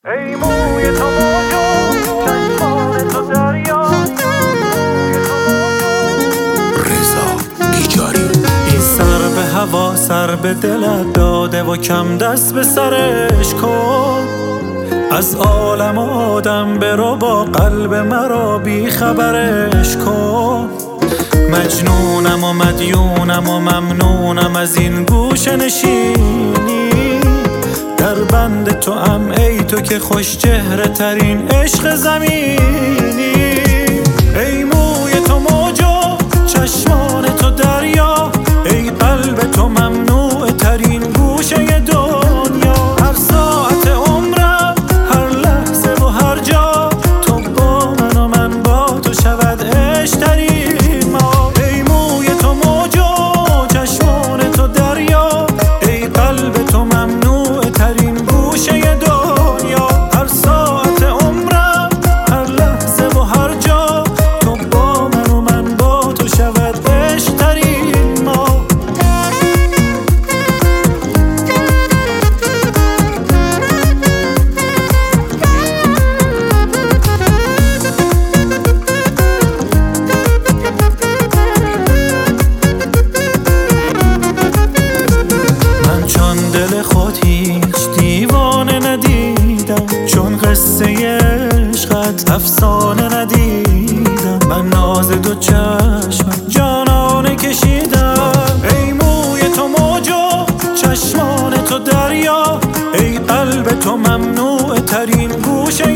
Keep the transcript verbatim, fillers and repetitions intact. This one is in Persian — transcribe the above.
ای موی تو موجو چشمان تو دریا رضا بیجاری. این سر به هوا سر به دلت داده و کم دست به سرش کن. از عالم آدم برو با قلب مرا بی خبرش کن. مجنونم و مدیونم و ممنونم از این گوشه نشینی. در بند تو ام ای تو که خوش چهره ترین عشق زمینی. ای موی تو موجو چشمان تو دریا، ای قلب تو ممنوع ترین گوشه دنیا. هر ساعت عمرم هر لحظه و هر جا تو با من و من با تو شود عشق ترین ما. ای موی تو موجو چشمان تو دریا، ای قلب تو ممنوع ترین گوشه دنیا. هر ساعت عمرم هر لحظه و هر جا تو با من و من با تو شود عشق ترین ما. من چون دل خود هیچ دیوانه ندیدم، چون قصه عشقت افسانه ندیدم. من ناز دو چشمت جانانه کشیدم. ای موی تو موجو چشمان تو دریا، ای قلب تو ممنوع ترین گوشه